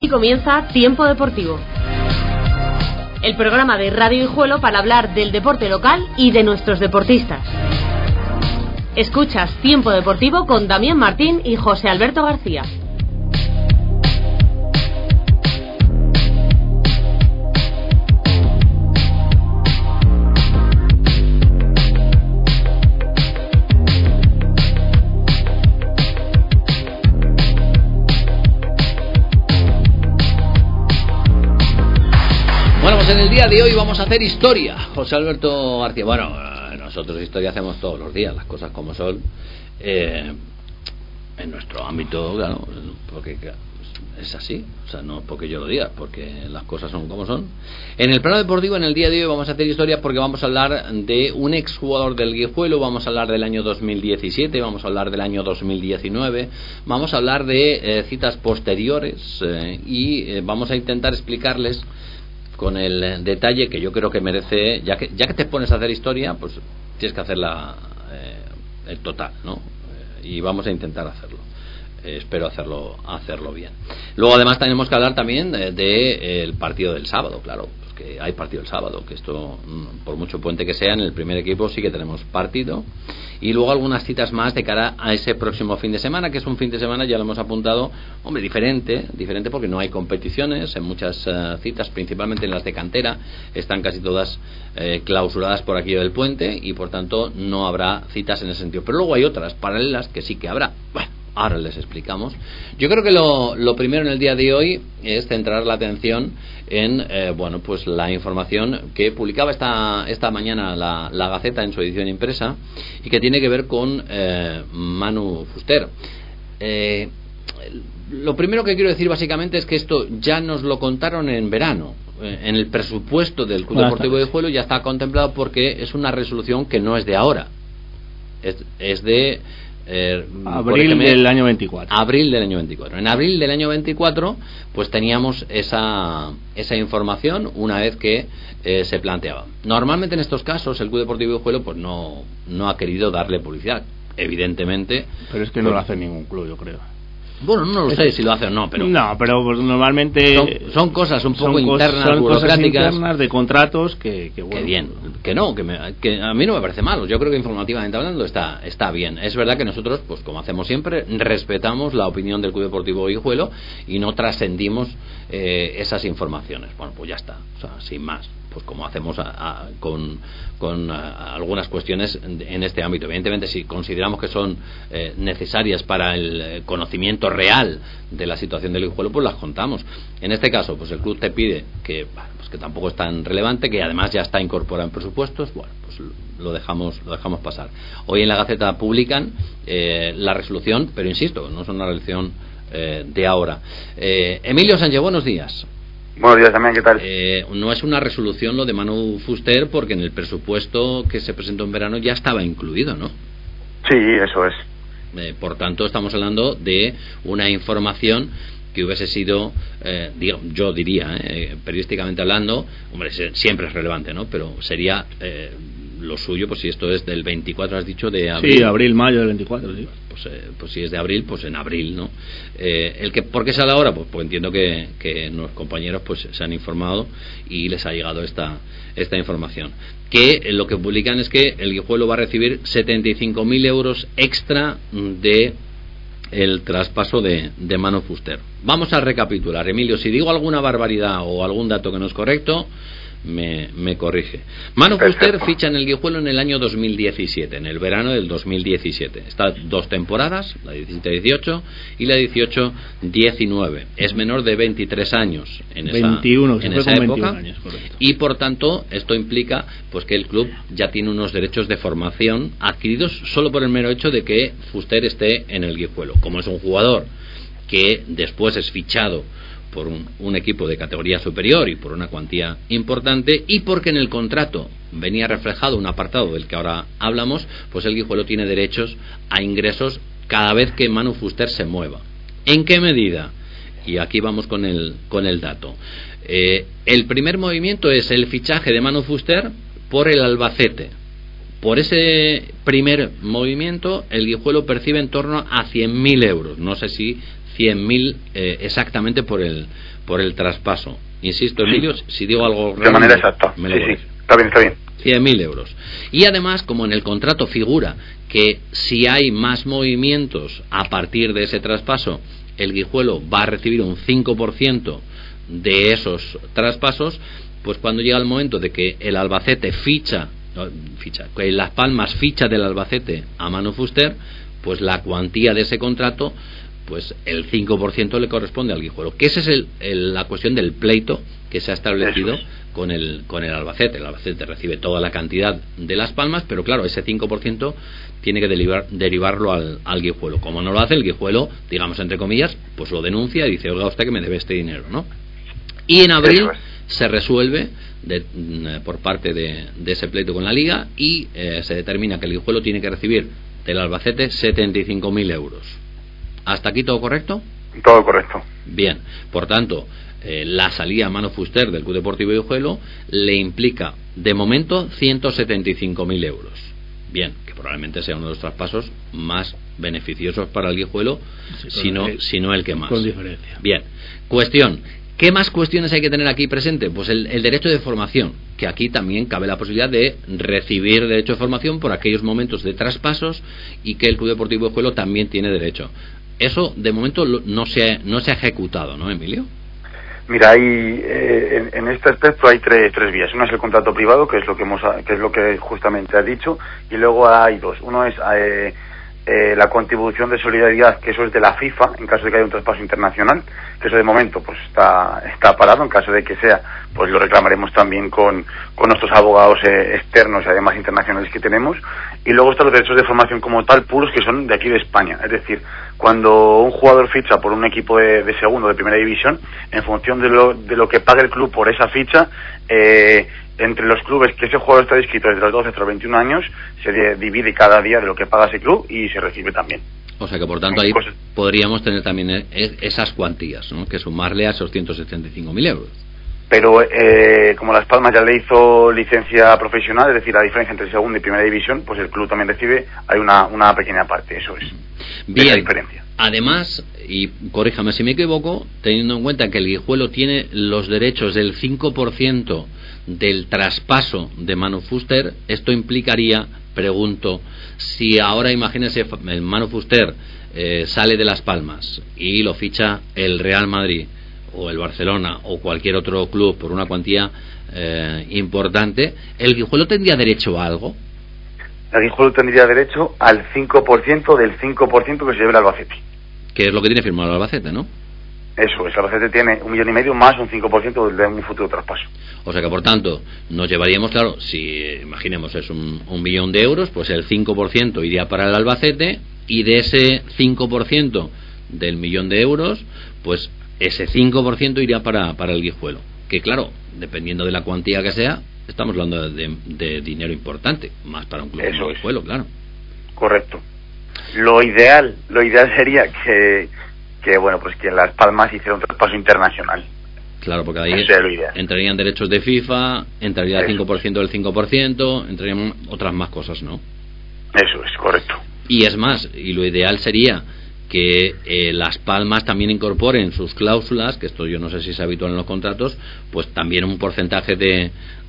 Y comienza Tiempo Deportivo, el programa de Radio Guijuelo para hablar del deporte local y de nuestros deportistas. Escuchas Tiempo Deportivo con Damián Martín y José Alberto García. En el día de hoy vamos a hacer historia, José Alberto García. Bueno, nosotros historia hacemos todos los días, las cosas como son, en nuestro ámbito, claro, porque es así, o sea, no porque yo lo diga, porque las cosas son como son. En el plano deportivo, en el día de hoy vamos a hacer historia porque vamos a hablar de un exjugador del Guijuelo, vamos a hablar del año 2017, vamos a hablar del año 2019, vamos a hablar de citas posteriores y vamos a intentar explicarles con el detalle que yo creo que merece, ya que te pones a hacer historia, pues tienes que hacerla el total, ¿no? Y vamos a intentar hacerlo. Espero hacerlo bien. Luego además tenemos que hablar también del partido del sábado, claro, pues que hay partido el sábado, que esto, por mucho puente que sea, en el primer equipo sí que tenemos partido. Y luego algunas citas más de cara a ese próximo fin de semana, que es un fin de semana, ya lo hemos apuntado, hombre, diferente porque no hay competiciones, en muchas citas, principalmente en las de cantera, están casi todas clausuradas por aquello del puente y por tanto no habrá citas en ese sentido. Pero luego hay otras paralelas que sí que habrá. Bueno, ahora les explicamos. Yo creo que lo primero en el día de hoy es centrar la atención en pues la información que publicaba esta mañana la Gaceta en su edición impresa y que tiene que ver con Manu Fuster. Lo primero que quiero decir básicamente es que esto ya nos lo contaron en verano. En el presupuesto del Club Deportivo de Guijuelo ya está contemplado porque es una resolución que no es de ahora, es de abril del año 24. Abril del año 24. En abril del año 24 pues teníamos esa información una vez que se planteaba. Normalmente en estos casos el Club Deportivo de Guijuelo pues no ha querido darle publicidad, evidentemente. Pero es que no lo hace ningún club, yo creo. Bueno, no lo sé si lo hace o no, pero pues normalmente son cosas un poco internas, son burocráticas, cosas internas de contratos que bueno, que bien, que a mí no me parece malo. Yo creo que informativamente hablando está bien. Es verdad que nosotros, pues como hacemos siempre, respetamos la opinión del Club Deportivo Guijuelo y no trascendimos esas informaciones. Bueno, pues ya está, o sea, sin más. Pues como hacemos con algunas cuestiones en este ámbito. Evidentemente, si consideramos que son necesarias para el conocimiento real de la situación del Guijuelo, pues las contamos. En este caso, pues el club te pide que tampoco es tan relevante, que además ya está incorporado en presupuestos. Bueno, pues lo dejamos pasar. Hoy en la Gaceta publican la resolución, pero insisto, no es una resolución de ahora. Emilio Sánchez, buenos días. Buenos días también, ¿qué tal? No es una resolución lo de Manu Fuster porque en el presupuesto que se presentó en verano ya estaba incluido, ¿no? Sí, eso es. Por tanto, estamos hablando de una información que hubiese sido, yo diría, periodísticamente hablando, hombre, siempre es relevante, ¿no? Pero sería lo suyo, pues si esto es del 24, has dicho, de abril. Sí, abril-mayo del 24, sí. Pues si es de abril, pues en abril, ¿no? ¿Por qué sale ahora? Pues entiendo que los compañeros pues se han informado y les ha llegado esta información. Que lo que publican es que el Guijuelo va a recibir 75.000 euros extra de el traspaso de Manu Fuster. Vamos a recapitular, Emilio. Si digo alguna barbaridad o algún dato que no es correcto, me corrige. Manu Fuster ficha en el Guijuelo en el año 2017, en el verano del 2017. Está 2 temporadas, la 17-18 y la 18-19. Es menor de 23 años en esa época. Años, y por tanto esto implica pues que el club ya tiene unos derechos de formación adquiridos solo por el mero hecho de que Fuster esté en el Guijuelo. Como es un jugador que después es fichado por un equipo de categoría superior y por una cuantía importante, y porque en el contrato venía reflejado un apartado del que ahora hablamos, pues el Guijuelo tiene derechos a ingresos cada vez que Manu Fuster se mueva. ¿En qué medida? Y aquí vamos con el dato. El primer movimiento es el fichaje de Manu Fuster por el Albacete. Por ese primer movimiento el Guijuelo percibe en torno a 100.000 euros, no sé si 100.000 exactamente por el traspaso. Insisto, Emilio, si digo algo de manera exacta. Me lo sí. Está bien. 100.000 euros. Y además, como en el contrato figura que si hay más movimientos a partir de ese traspaso, el Guijuelo va a recibir un 5% de esos traspasos, pues cuando llega el momento de que el Albacete que Las Palmas ficha del Albacete a Manu Fuster, pues la cuantía de ese contrato, pues el 5% le corresponde al Guijuelo. Que esa es la cuestión del pleito que se ha establecido con el Albacete. El Albacete recibe toda la cantidad de Las Palmas, pero claro, ese 5% tiene que derivarlo al Guijuelo. Como no lo hace, el Guijuelo, digamos entre comillas, pues lo denuncia y dice: oiga usted que me debe este dinero, ¿no? Y en abril se resuelve por parte de ese pleito con la Liga y se determina que el Guijuelo tiene que recibir del Albacete 75.000 euros. ¿Hasta aquí todo correcto? Todo correcto. Bien, por tanto, la salida a Manu Fuster del Club Deportivo Guijuelo le implica, de momento, 175.000 euros. Bien, que probablemente sea uno de los traspasos más beneficiosos para el Guijuelo, si no el que más. Con diferencia. Bien, cuestión. ¿Qué más cuestiones hay que tener aquí presente? Pues el derecho de formación, que aquí también cabe la posibilidad de recibir derecho de formación por aquellos momentos de traspasos y que el Club Deportivo Guijuelo también tiene derecho. Eso, de momento, no se ha ejecutado, ¿no, Emilio? Mira, en este aspecto hay tres vías. Una es el contrato privado, que es lo que justamente has dicho, y luego hay dos. Uno es la contribución de solidaridad, que eso es de la FIFA en caso de que haya un traspaso internacional, que eso de momento pues está parado. En caso de que sea, pues lo reclamaremos también con nuestros abogados externos y además internacionales que tenemos. Y luego están los derechos de formación como tal puros, que son de aquí de España. Es decir, cuando un jugador ficha por un equipo de segunda o de primera división, en función de lo que pague el club por esa ficha, entre los clubes que ese jugador está inscrito desde los 12 hasta los 21 años, se divide cada día de lo que paga ese club y se recibe también. O sea que, por tanto, ahí podríamos tener también esas cuantías, ¿no?, que sumarle a esos 175.000 euros. Pero como Las Palmas ya le hizo licencia profesional, es decir, la diferencia entre segunda y primera división, pues el club también recibe, hay una pequeña parte, eso es. Bien, la diferencia. Además, y corríjame si me equivoco, teniendo en cuenta que el Guijuelo tiene los derechos del 5% del traspaso de Manu Fuster, esto implicaría, pregunto, si ahora imagínese el Manu Fuster sale de Las Palmas y lo ficha el Real Madrid o el Barcelona o cualquier otro club por una cuantía importante, ¿el Guijuelo tendría derecho a algo? El Guijuelo tendría derecho al 5% del 5% que se lleve el Albacete. Que es lo que tiene firmado el Albacete, ¿no? Eso es, el Albacete tiene 1,5 millones más un 5% de un futuro traspaso. O sea que, por tanto, nos llevaríamos, claro, si imaginemos es un millón de euros, pues el 5% iría para el Albacete, y de ese 5% del millón de euros, pues ese 5% iría para el Guijuelo. Que claro, dependiendo de la cuantía que sea, estamos hablando de dinero importante, más para un club como el Guijuelo, claro. Correcto. Lo ideal sería que bueno, pues que Las Palmas hiciera un traspaso internacional. Claro, porque ahí entrarían derechos de FIFA, entraría el 5% del 5%, entrarían otras más cosas, ¿no? Eso es, correcto. Y es más, y lo ideal sería que Las Palmas también incorporen sus cláusulas, que esto yo no sé si es habitual en los contratos, pues también un porcentaje de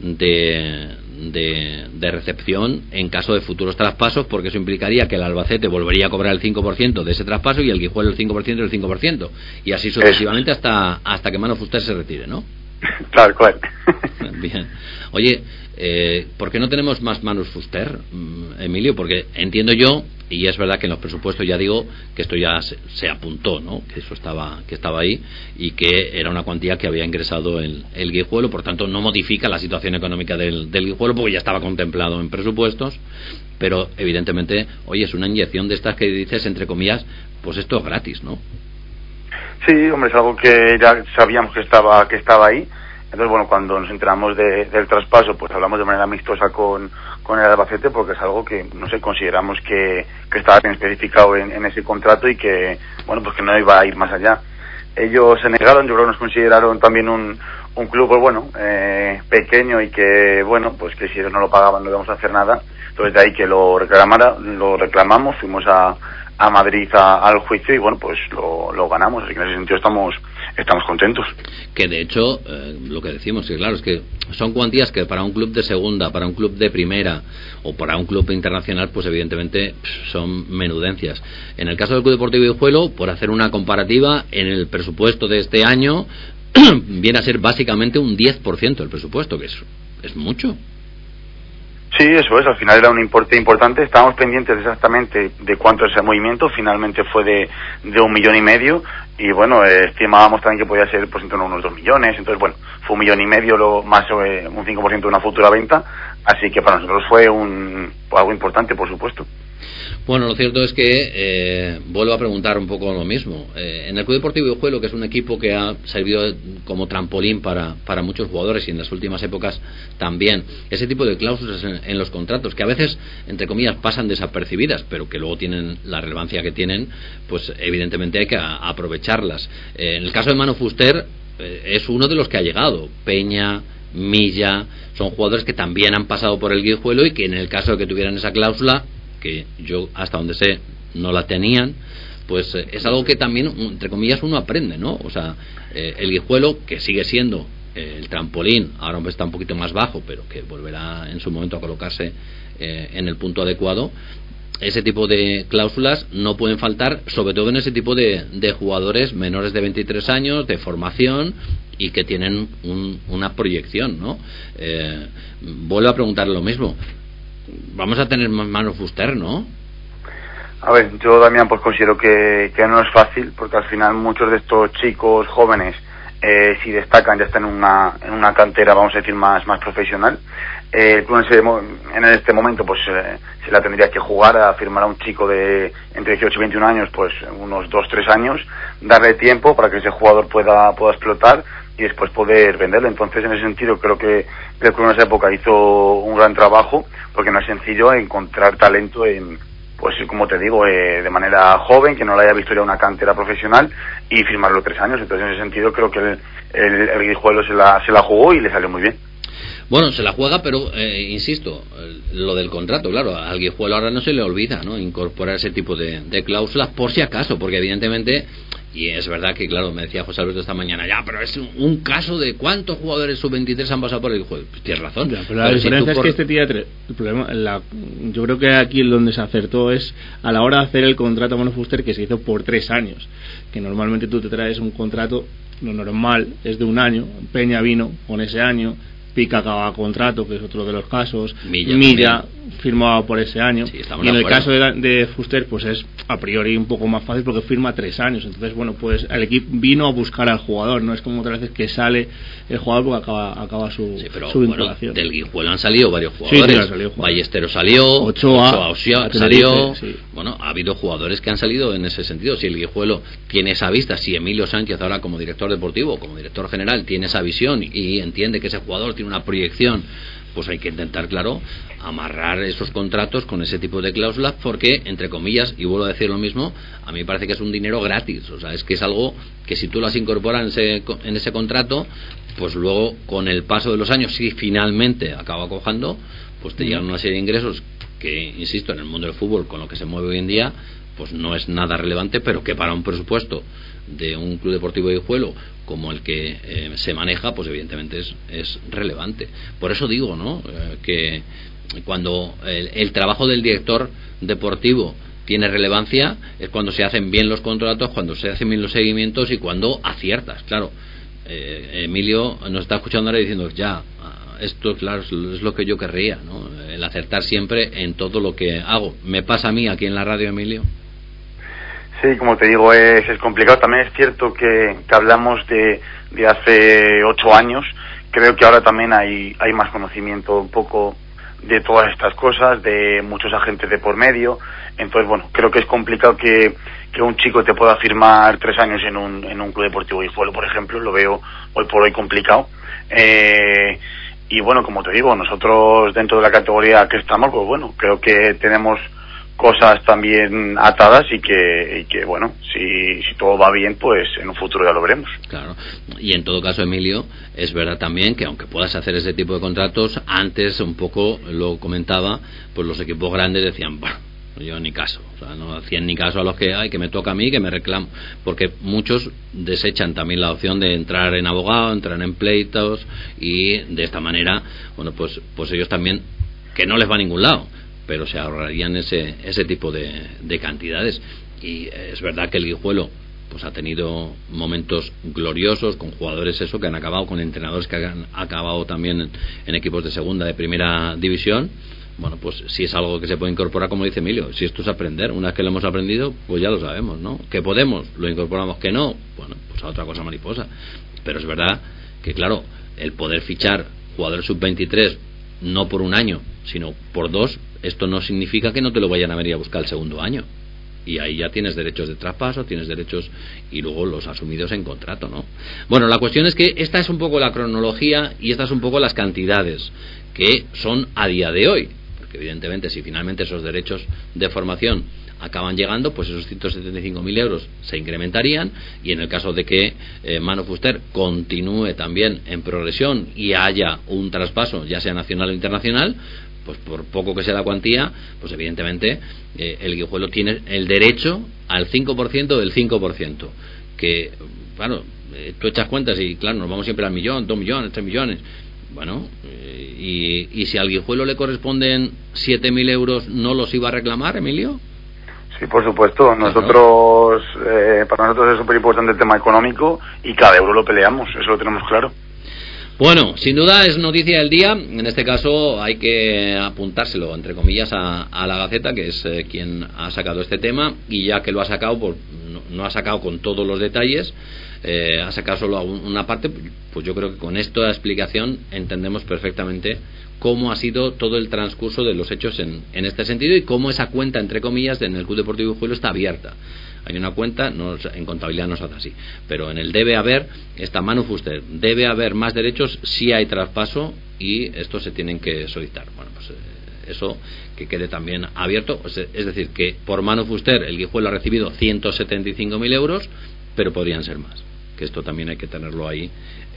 recepción en caso de futuros traspasos, porque eso implicaría que el Albacete volvería a cobrar el 5% de ese traspaso y el Guijuelo el 5% del 5%, y así sucesivamente hasta que Manu Fuster se retire, ¿no? Claro, claro. Bien. Oye, ¿por qué no tenemos más Manu Fuster, Emilio? Porque entiendo yo, y es verdad que en los presupuestos ya digo que esto ya se apuntó, ¿no?, que eso estaba ahí y que era una cuantía que había ingresado el Guijuelo, por tanto no modifica la situación económica del Guijuelo porque ya estaba contemplado en presupuestos, pero evidentemente, oye, es una inyección de estas que dices, entre comillas, pues esto es gratis, ¿no? Sí, hombre, es algo que ya sabíamos que estaba ahí. Entonces, bueno, cuando nos enteramos del traspaso, pues hablamos de manera amistosa con el Albacete, porque es algo que, no sé, consideramos que estaba bien especificado en ese contrato y que, bueno, pues que no iba a ir más allá. Ellos se negaron, yo creo que nos consideraron también un club, pues bueno, pequeño, y que, bueno, pues que si ellos no lo pagaban no íbamos a hacer nada. Entonces, de ahí que lo reclamamos, fuimos a a Madrid al juicio y bueno, pues lo ganamos, así que en ese sentido estamos contentos. Que de hecho, lo que decimos, que claro, es que son cuantías que para un club de segunda, para un club de primera o para un club internacional, pues evidentemente son menudencias. En el caso del Club Deportivo Guijuelo, por hacer una comparativa, en el presupuesto de este año viene a ser básicamente un 10% del presupuesto, que es mucho. Sí, eso es, al final era un importe importante, estábamos pendientes exactamente de cuánto es el movimiento, finalmente fue de 1,5 millones y bueno, estimábamos también que podía ser pues en torno a unos 2 millones, entonces bueno, fue 1,5 millones más un 5% de una futura venta, así que para nosotros fue algo importante, por supuesto. Bueno, lo cierto es que vuelvo a preguntar un poco lo mismo. En el Club Deportivo Guijuelo, que es un equipo que ha servido como trampolín para muchos jugadores y en las últimas épocas también, ese tipo de cláusulas en los contratos, que a veces, entre comillas, pasan desapercibidas, pero que luego tienen la relevancia que tienen, pues evidentemente hay que aprovecharlas. En el caso de Manu Fuster, es uno de los que ha llegado. Peña, Milla, son jugadores que también han pasado por el Guijuelo y que en el caso de que tuvieran esa cláusula, que yo hasta donde sé no la tenían, pues es algo que también, entre comillas, uno aprende, ¿no? O sea, el Guijuelo, que sigue siendo el trampolín, ahora está un poquito más bajo, pero que volverá en su momento a colocarse en el punto adecuado, ese tipo de cláusulas no pueden faltar, sobre todo en ese tipo de jugadores menores de 23 años, de formación y que tienen una proyección, ¿no? Vuelvo a preguntar lo mismo. Vamos a tener más Manu Fuster, ¿no? A ver, yo, Damián, pues considero que no es fácil, porque al final muchos de estos chicos jóvenes, si destacan, ya están en una cantera, vamos a decir, más profesional. El club en este momento pues se la tendría que jugar a firmar a un chico de entre 18 y 21 años, pues unos 2-3 años, darle tiempo para que ese jugador pueda explotar y después poder venderlo. Entonces, en ese sentido, creo que el club en esa época hizo un gran trabajo, porque no es sencillo encontrar talento pues como te digo, de manera joven, que no lo haya visto ya una cantera profesional, y firmarlo 3 años. Entonces, en ese sentido, creo que el Guijuelo se la jugó y le salió muy bien. Bueno, se la juega, pero insisto, lo del contrato, claro, al Guijuelo ahora no se le olvida, ¿no?, incorporar ese tipo de cláusulas por si acaso, porque evidentemente, y es verdad que, claro, me decía José Alberto esta mañana, ya, pero es un caso de cuántos jugadores sub-23 han pasado por el Guijuelo. Pues tienes razón. Ya, pero la diferencia es que este tía, el problema, yo creo que aquí donde se acertó es a la hora de hacer el contrato a Manu Fuster, que se hizo por 3 años, que normalmente tú te traes un contrato, lo normal es de 1 año. Peña vino con ese año, Pica acaba contrato, que es otro de los casos, Milla firmaba por ese año, sí, y en el caso de Fuster pues es a priori un poco más fácil porque firma 3 años. Entonces, bueno, pues el equipo vino a buscar al jugador, no es como otras veces que sale el jugador porque acaba su vinculación. Del Guijuelo han salido varios jugadores, sí, salido Ballesteros salió, Ochoa salió, sí. Bueno, ha habido jugadores que han salido en ese sentido. Si el Guijuelo tiene esa vista, si Emilio Sánchez ahora como director deportivo, como director general, tiene esa visión y entiende que ese jugador tiene una proyección, pues hay que intentar, claro, amarrar esos contratos con ese tipo de cláusulas, porque, entre comillas, y vuelvo a decir lo mismo, a mí me parece que es un dinero gratis. O sea, es que es algo que si tú lo has incorporado en ese contrato, pues luego con el paso de los años, si finalmente acaba cojando, pues te llegan una serie de ingresos que, insisto, en el mundo del fútbol, con lo que se mueve hoy en día, pues no es nada relevante, pero que para un presupuesto de un club deportivo de Guijuelo como el que se maneja, pues evidentemente es relevante. Por eso digo, ¿no?, que cuando el trabajo del director deportivo tiene relevancia es cuando se hacen bien los contratos, cuando se hacen bien los seguimientos y cuando aciertas. Claro, Emilio nos está escuchando ahora diciendo, ya, esto, claro, es lo que yo querría, ¿no?, el acertar siempre en todo lo que hago. Me pasa a mí aquí en la radio, Emilio. Sí, como te digo, es complicado. También es cierto que hablamos de hace 8 años. Creo que ahora también hay más conocimiento un poco de todas estas cosas, de muchos agentes de por medio. Entonces, bueno, creo que es complicado que un chico te pueda firmar 3 años en un club deportivo Guijuelo, por ejemplo. Lo veo hoy por hoy complicado. Y bueno, como te digo, nosotros dentro de la categoría que estamos, pues bueno, creo que tenemos cosas también atadas y que bueno, si todo va bien, pues en un futuro ya lo veremos. Claro, y en todo caso, Emilio, es verdad también que aunque puedas hacer ese tipo de contratos, antes un poco lo comentaba, pues los equipos grandes decían, bueno, Yo ni caso, o sea, no hacían ni caso a los que me toca a mí, que me reclamo, porque muchos desechan también la opción de entrar en abogado, entrar en pleitos, y de esta manera, bueno, pues ellos también, que no les va a ningún lado, pero se ahorrarían ese tipo de cantidades. Y es verdad que el Guijuelo pues ha tenido momentos gloriosos con jugadores que han acabado, con entrenadores que han acabado también en equipos de segunda, de primera división. Bueno, pues si es algo que se puede incorporar, como dice Emilio, si esto es aprender, una vez que lo hemos aprendido, pues ya lo sabemos, ¿no? Que podemos, lo incorporamos, que no, bueno, pues a otra cosa mariposa. Pero es verdad que, claro, el poder fichar jugadores sub-23 no por un año, sino por 2, esto no significa que no te lo vayan a venir a buscar el segundo año. Y ahí ya tienes derechos de traspaso, tienes derechos y luego los asumidos en contrato, ¿no? Bueno, la cuestión es que esta es un poco la cronología y estas son un poco las cantidades que son a día de hoy, porque evidentemente si finalmente esos derechos de formación acaban llegando, pues esos 175.000 euros se incrementarían, y en el caso de que Manu Fuster continúe también en progresión y haya un traspaso, ya sea nacional o internacional, pues por poco que sea la cuantía, pues evidentemente el Guijuelo tiene el derecho al 5% del 5%, que, claro, tú echas cuentas y, claro, nos vamos siempre al 1 millón, 2 millones, 3 millones. Bueno, y si al Guijuelo le corresponden 7.000 euros, ¿no los iba a reclamar, Emilio? Sí, por supuesto. Nosotros, para nosotros es súper importante el tema económico y cada euro lo peleamos, eso lo tenemos claro. Bueno, sin duda es noticia del día. En este caso hay que apuntárselo, entre comillas, a la Gaceta, que es quien ha sacado este tema, y ya que lo ha sacado, pues no ha sacado con todos los detalles, ha sacado solo una parte. Pues yo creo que con esta explicación entendemos perfectamente cómo ha sido todo el transcurso de los hechos en este sentido, y cómo esa cuenta, entre comillas, en el Club Deportivo Guijuelo está abierta. Hay una cuenta, en contabilidad no se hace así, pero en el debe haber está Manu Fuster, debe haber más derechos si hay traspaso, y estos se tienen que solicitar. Bueno, pues eso que quede también abierto, es decir, que por Manu Fuster el Guijuelo ha recibido 175.000 euros, pero podrían ser más, que esto también hay que tenerlo ahí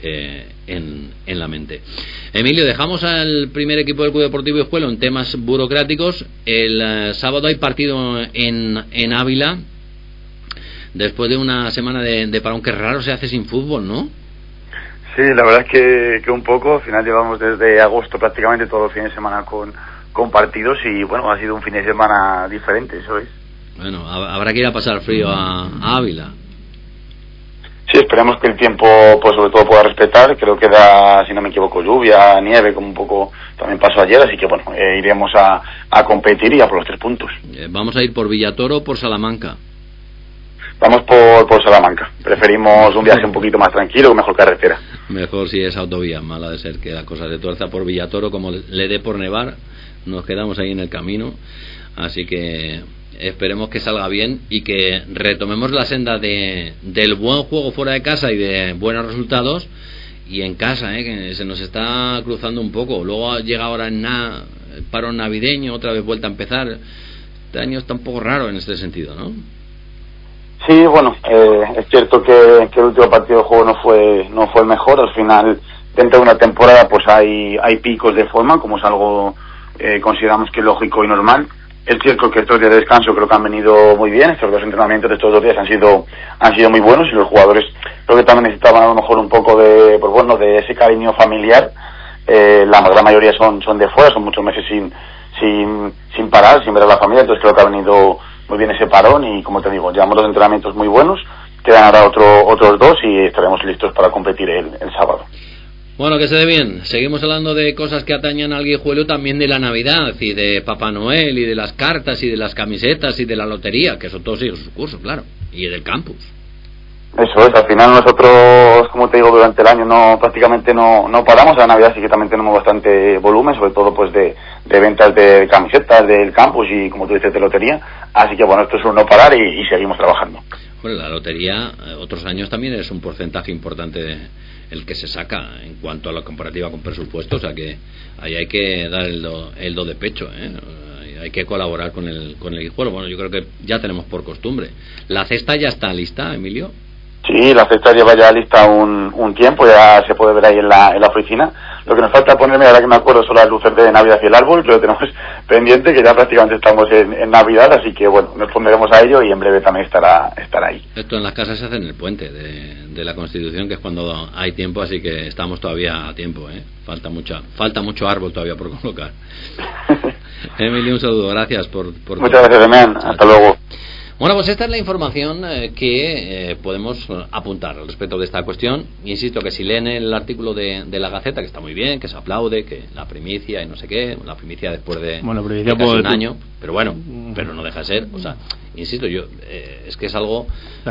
en la mente. Emilio, dejamos al primer equipo del Club Deportivo Guijuelo en temas burocráticos. El sábado hay partido en Ávila, después de una semana de parón. Que raro se hace sin fútbol, ¿no? Sí, la verdad es que un poco. Al final llevamos desde agosto prácticamente todos los fines de semana con partidos, y bueno, ha sido un fin de semana diferente, eso es. Bueno, habrá que ir a pasar frío a Ávila. Sí, esperemos que el tiempo, pues sobre todo, pueda respetar. Creo que da, si no me equivoco, lluvia, nieve, como un poco también pasó ayer, así que bueno, iremos a competir y a por los 3 puntos. ¿Vamos a ir por Villatoro o por Salamanca? Vamos por Salamanca. Preferimos un viaje un poquito más tranquilo, mejor carretera. Mejor si es autovía, mala de ser que la cosa se tuerza por Villatoro, como le dé por nevar, nos quedamos ahí en el camino. Así que esperemos que salga bien y que retomemos la senda del buen juego fuera de casa y de buenos resultados, y en casa, que se nos está cruzando un poco. Luego llega ahora el paro navideño, otra vez vuelta a empezar. Este año está un poco raro en este sentido, ¿no? Sí, bueno, es cierto que el último partido de juego no fue el mejor. Al final, dentro de una temporada, pues hay picos de forma, como es algo consideramos que lógico y normal. Es cierto que estos días de descanso creo que han venido muy bien. Estos 2 entrenamientos de estos 2 días han sido muy buenos, y los jugadores creo que también necesitaban a lo mejor un poco de ese cariño familiar. La gran mayoría son de fuera, son muchos meses sin parar, sin ver a la familia. Entonces creo que ha venido muy bien ese parón, y como te digo, llevamos 2 entrenamientos muy buenos. Quedan ahora otros 2 y estaremos listos para competir el sábado. Bueno, que se dé bien. Seguimos hablando de cosas que atañan al Guijuelo, también de la Navidad y de Papá Noel y de las cartas y de las camisetas y de la lotería, que eso todo sigue su curso, claro, y del campus. Eso es, al final nosotros, como te digo, durante el año prácticamente no paramos. A la Navidad sí que también tenemos bastante volumen, sobre todo pues de ventas de camisetas del campus y, como tú dices, de lotería. Así que bueno, esto es un no parar y seguimos trabajando. Bueno, la lotería otros años también es un porcentaje importante el que se saca en cuanto a la comparativa con presupuesto, o sea que ahí hay que dar el do de pecho, hay que colaborar con el Guijuelo. Bueno, yo creo que ya tenemos por costumbre. ¿La cesta ya está lista, Emilio? Sí, la cesta lleva ya lista un tiempo, ya se puede ver ahí en la oficina. Lo que nos falta ponerme, ahora que me acuerdo, son las luces de Navidad y el árbol, que lo tenemos pendiente, que ya prácticamente estamos en Navidad, así que bueno, nos pondremos a ello y en breve también estará ahí. Esto en las casas se hace en el puente de la Constitución, que es cuando hay tiempo, así que estamos todavía a tiempo, ¿eh? Falta mucho árbol todavía por colocar. Emilio, un saludo, gracias por Muchas gracias, Demián, hasta luego. Bueno, pues esta es la información que podemos apuntar al respecto de esta cuestión. Insisto que si leen el artículo de la Gaceta, que está muy bien, que se aplaude, que la primicia y no sé qué, la primicia después de casi un año, pero bueno, pero no deja de ser, o sea, insisto yo, es que es algo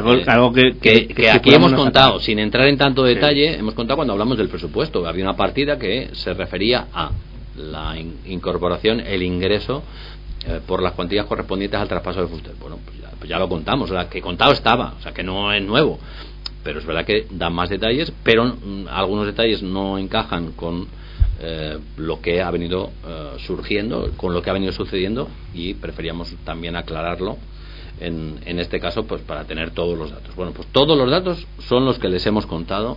que aquí hemos contado, sin entrar en tanto detalle, hemos contado cuando hablamos del presupuesto. Había una partida que se refería a la incorporación, el ingreso por las cuantías correspondientes al traspaso de Fuster. Bueno, pues ya lo contamos, o sea, que contado estaba, o sea, que no es nuevo, pero es verdad que dan más detalles, pero algunos detalles no encajan con lo que ha venido surgiendo, con lo que ha venido sucediendo, y preferíamos también aclararlo en este caso, pues para tener todos los datos. Bueno, pues todos los datos son los que les hemos contado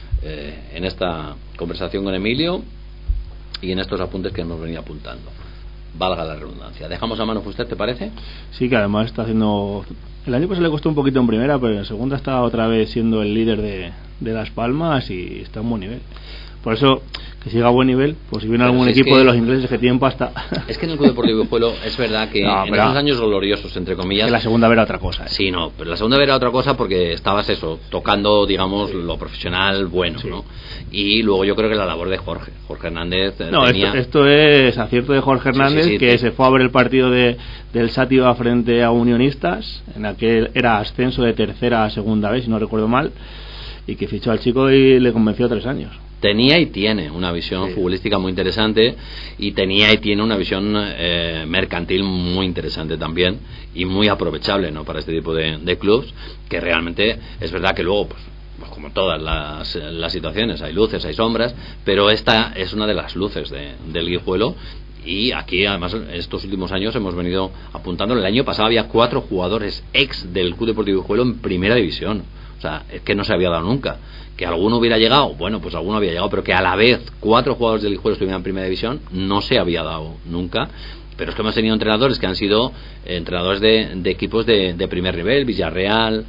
en esta conversación con Emilio y en estos apuntes que hemos venido apuntando. Valga la redundancia. Dejamos a Manu Fuster, ¿te parece? Sí, que además está haciendo... El año pasado le costó un poquito en primera, pero en segunda está otra vez siendo el líder de Las Palmas y está en buen nivel. Por eso, que siga a buen nivel, pues si viene algún equipo de los ingleses que tienen pasta. Es que en el Club Deportivo Guijuelo es verdad que en esos años gloriosos, entre comillas, que la segunda era otra cosa. Sí, no, pero la segunda era otra cosa porque estabas tocando, digamos, lo profesional bueno, sí, ¿no? Y luego yo creo que la labor de Jorge Hernández tenía... esto es acierto de Jorge Hernández, que se fue a ver el partido del Sátiva frente a Unionistas, en aquel era ascenso de tercera a segunda vez, si no recuerdo mal, y que fichó al chico y le convenció 3 años. Tenía y tiene una visión futbolística muy interesante, y tenía y tiene una visión mercantil muy interesante también, y muy aprovechable, ¿no?, para este tipo de clubs, que realmente es verdad que luego pues como todas las situaciones hay luces, hay sombras, pero esta es una de las luces del Guijuelo. Y aquí además estos últimos años hemos venido apuntando. El año pasado había 4 jugadores ex del Club Deportivo Guijuelo en primera división. O sea, es que no se había dado nunca. Que alguno hubiera llegado, bueno, pues alguno había llegado, pero que a la vez 4 jugadores del Guijuelo estuvieran en primera división no se había dado nunca. Pero es que hemos tenido entrenadores que han sido entrenadores de equipos de primer nivel, Villarreal,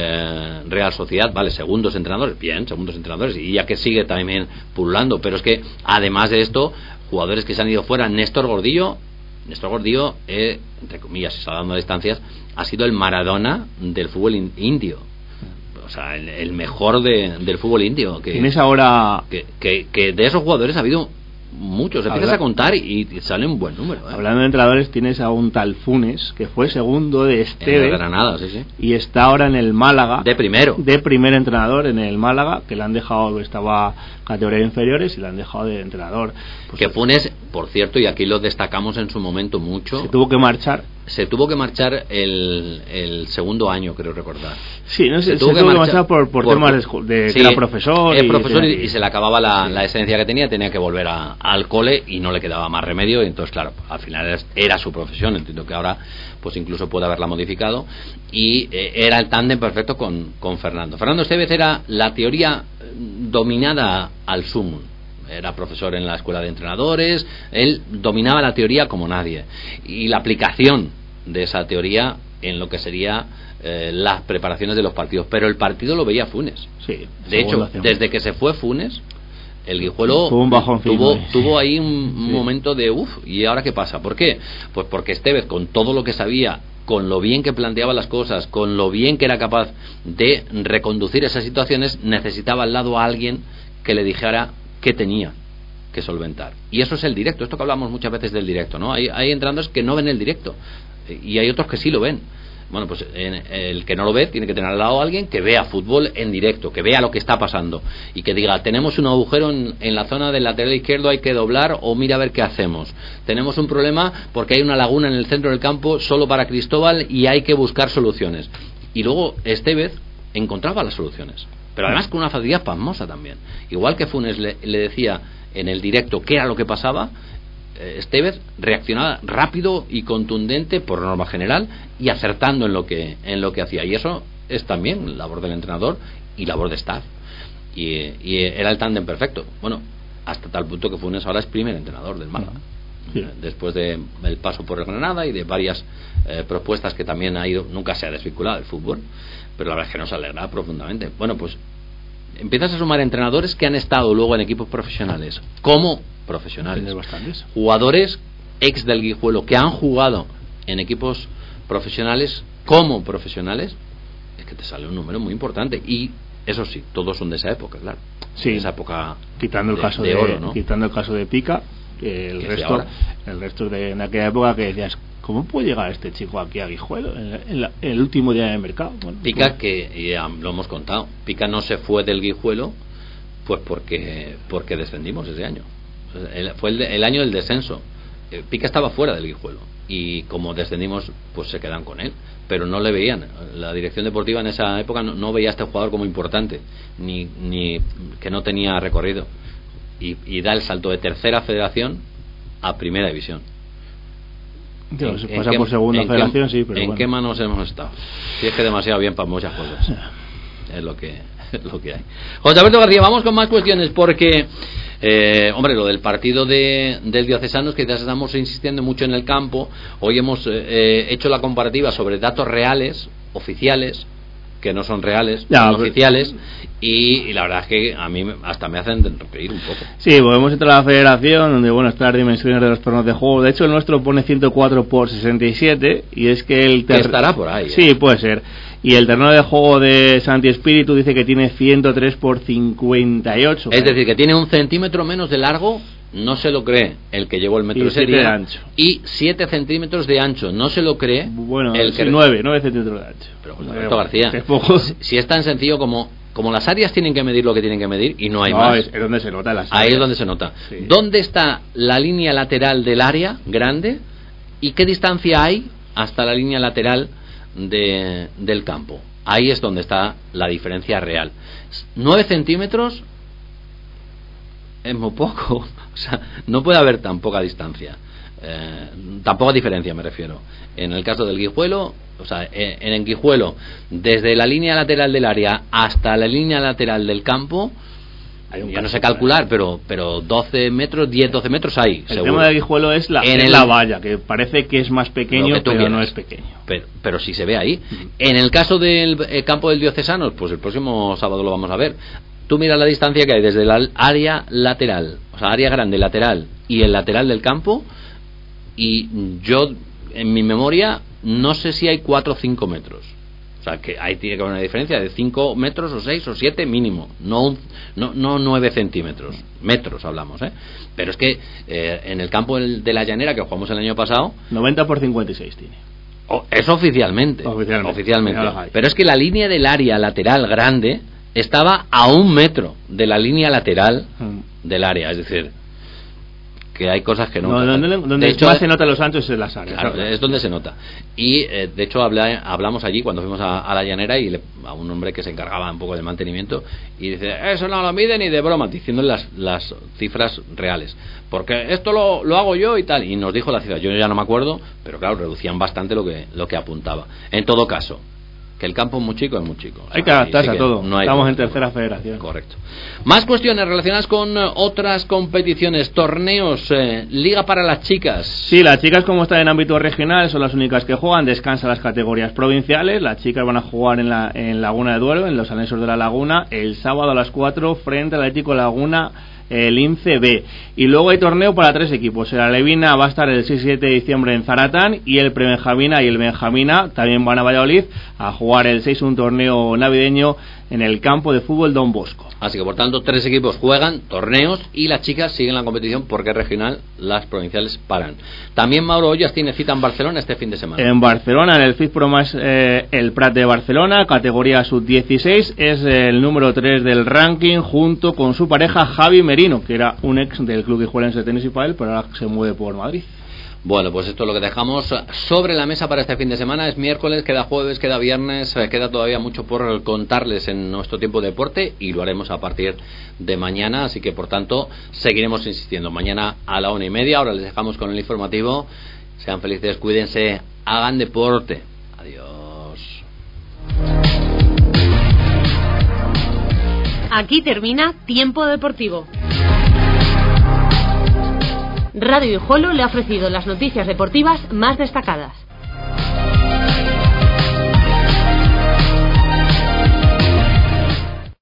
Real Sociedad, vale, segundos entrenadores, y ya que sigue también pululando. Pero es que además de esto, jugadores que se han ido fuera. Néstor Gordillo, entre comillas, se está dando distancias, ha sido el Maradona del fútbol indio. O sea, el mejor del fútbol indio. ¿Tienes ahora...? Que de esos jugadores ha habido muchos. Empiezas a contar y sale un buen número. Hablando de entrenadores, tienes a un tal Funes, que fue segundo de Esteve. En Granada, sí. Y está ahora en el Málaga. De primer entrenador en el Málaga, que le han dejado, estaba categorías inferiores y le han dejado de entrenador. Pues que Funes, por cierto, y aquí lo destacamos en su momento mucho, se tuvo que marchar el segundo año, creo recordar. Sí, no sé, se tuvo que marchar por temas de que era profesor. Y se le acababa la esencia que tenía que volver al cole y no le quedaba más remedio. Y entonces, claro, al final era su profesión. Entiendo que ahora pues incluso puede haberla modificado. Y era el tándem perfecto con Fernando. Fernando Estevez era la teoría dominada al sumum. Era profesor en la escuela de entrenadores, él dominaba la teoría como nadie, y la aplicación de esa teoría en lo que sería las preparaciones de los partidos. Pero el partido lo veía Funes. Sí, de hecho, desde que se fue Funes, el Guijuelo tuvo ahí un momento de ¿y ahora qué pasa? ¿Por qué? Pues porque Estevez, con todo lo que sabía, con lo bien que planteaba las cosas, con lo bien que era capaz de reconducir esas situaciones, necesitaba al lado a alguien que le dijera que tenía que solventar. Y eso es el directo. Esto que hablamos muchas veces del directo, ¿no? Hay entrenadores que no ven el directo y hay otros que sí lo ven. Bueno, pues el que no lo ve tiene que tener al lado a alguien que vea fútbol en directo, que vea lo que está pasando y que diga, tenemos un agujero en la zona del lateral izquierdo, hay que doblar, o mira a ver qué hacemos. Tenemos un problema porque hay una laguna en el centro del campo solo para Cristóbal y hay que buscar soluciones. Y luego Estevez encontraba las soluciones, pero además con una facilidad pasmosa también. Igual que Funes le decía en el directo qué era lo que pasaba, Estevez reaccionaba rápido y contundente por norma general y acertando en lo que hacía. Y eso es también labor del entrenador y labor de staff. Y era el tándem perfecto. Bueno, hasta tal punto que Funes ahora es primer entrenador del Málaga. Sí. Después del paso por el Granada y de varias propuestas que también ha ido, nunca se ha desvinculado del fútbol, pero la verdad es que nos alegra profundamente. Bueno, pues empiezas a sumar entrenadores que han estado luego en equipos profesionales como profesionales, jugadores ex del Guijuelo que han jugado en equipos profesionales como profesionales, es que te sale un número muy importante. Y eso sí, todos son de esa época, claro. Sí, de esa época, quitando el caso de oro, ¿no? Quitando el caso de Pica, el resto de en aquella época que decías, ¿cómo puede llegar este chico aquí a Guijuelo en el último día de mercado? Bueno, Pica, pues, que ya lo hemos contado, Pica no se fue del Guijuelo pues porque descendimos ese año. Fue el año del descenso. Pica estaba fuera del Guijuelo y como descendimos pues se quedan con él, pero no le veían. La dirección deportiva en esa época no veía a este jugador como importante, ni que no tenía recorrido, y da el salto de tercera federación a primera división. Pasa por segunda federación, sí, pero ¿en qué manos hemos estado? Si es que demasiado bien para muchas cosas. Es lo que hay. José Alberto García, vamos con más cuestiones, porque hombre, lo del partido del Diocesanos, que quizás estamos insistiendo mucho en el campo. Hoy hemos hecho la comparativa sobre datos reales, oficiales, que no son reales, son oficiales, y la verdad es que a mí hasta me hacen reír un poco. Sí, volvemos a la federación, donde bueno, están las dimensiones de los terrenos de juego. De hecho, el nuestro pone 104 por 67, y es que que estará por ahí. Sí, puede ser. Y el terreno de juego de Santi Espíritu dice que tiene 103 por 58. Es decir, que tiene 1 centímetro menos de largo, no se lo cree el que llevó el metro ese día, de ancho. Y 7 centímetros de ancho, no se lo cree el que 9 centímetros de ancho. Pero José Alberto García, si es tan sencillo como las áreas tienen que medir lo que tienen que medir y no hay más. Es donde se nota las áreas. Ahí es donde se nota. Sí. ¿Dónde está la línea lateral del área grande y qué distancia hay hasta la línea lateral del campo? Ahí es donde está la diferencia real. 9 centímetros es muy poco. O sea, no puede haber tan poca distancia, tan poca diferencia, me refiero. En el caso del Guijuelo, o sea, en el Guijuelo, desde la línea lateral del área hasta la línea lateral del campo, yo no sé calcular, pero 12 metros, 10-12 metros hay. El tema del Guijuelo es la valla, que parece que es más pequeño, pero no es pequeño. Pero sí se ve ahí. En el caso del campo del Diocesanos, pues el próximo sábado lo vamos a ver. Tú miras la distancia que hay desde el área lateral, o sea, área grande lateral y el lateral del campo, y yo, en mi memoria, no sé si hay 4 o 5 metros. O sea, que ahí tiene que haber una diferencia de 5 metros o 6 o 7 mínimo, no 9 centímetros, metros hablamos, ¿eh? Pero es que en el campo de la Llanera, que jugamos el año pasado, 90 por 56 tiene. Eso oficialmente. Pero es que la línea del área lateral grande estaba a 1 metro de la línea lateral del área, es decir, que hay cosas que no. Donde de hecho, más se nota los anchos es en las áreas. Claro, es donde se nota. Y de hecho hablamos allí cuando fuimos a la Llanera y a un hombre que se encargaba un poco del mantenimiento, y dice, eso no lo mide ni de broma, diciéndole las cifras reales, porque esto lo hago yo y tal, y nos dijo la cifra, yo ya no me acuerdo, pero claro, reducían bastante lo que apuntaba. En todo caso, que el campo es muy chico, o sea, hay que adaptarse a todo. Estamos en tercera federación. Correcto. Más cuestiones relacionadas con otras competiciones, torneos, liga para las chicas. Sí, las chicas, como están en ámbito regional, son las únicas que juegan, descansan las categorías provinciales. Las chicas van a jugar en Laguna de Duero, en los anexos de la Laguna, el sábado a las 4 frente al Atlético Laguna, el INCE B. Y luego hay torneo para 3 equipos. El Alevina va a estar el 6 y 7 de diciembre en Zaratán, y el Prebenjamina y el Benjamina también van a Valladolid a jugar el 6, un torneo navideño en el campo de fútbol Don Bosco. Así que por tanto 3 equipos juegan torneos y las chicas siguen la competición porque es regional, las provinciales paran. También Mauro Ollas tiene cita en Barcelona este fin de semana. En Barcelona, en el FIFPro más el Prat de Barcelona, categoría sub-16, es el número 3 del ranking, junto con su pareja Javi Merino, que era un ex del club guijuelense de tenis y pádel, pero ahora se mueve por Madrid. Bueno, pues esto es lo que dejamos sobre la mesa para este fin de semana. Es miércoles, queda jueves, queda viernes, queda todavía mucho por contarles en nuestro tiempo de deporte, y lo haremos a partir de mañana, así que por tanto seguiremos insistiendo. Mañana a la 1:30, ahora les dejamos con el informativo. Sean felices, cuídense, hagan deporte. Adiós. Aquí termina Tiempo Deportivo. Radio Guijuelo le ha ofrecido las noticias deportivas más destacadas.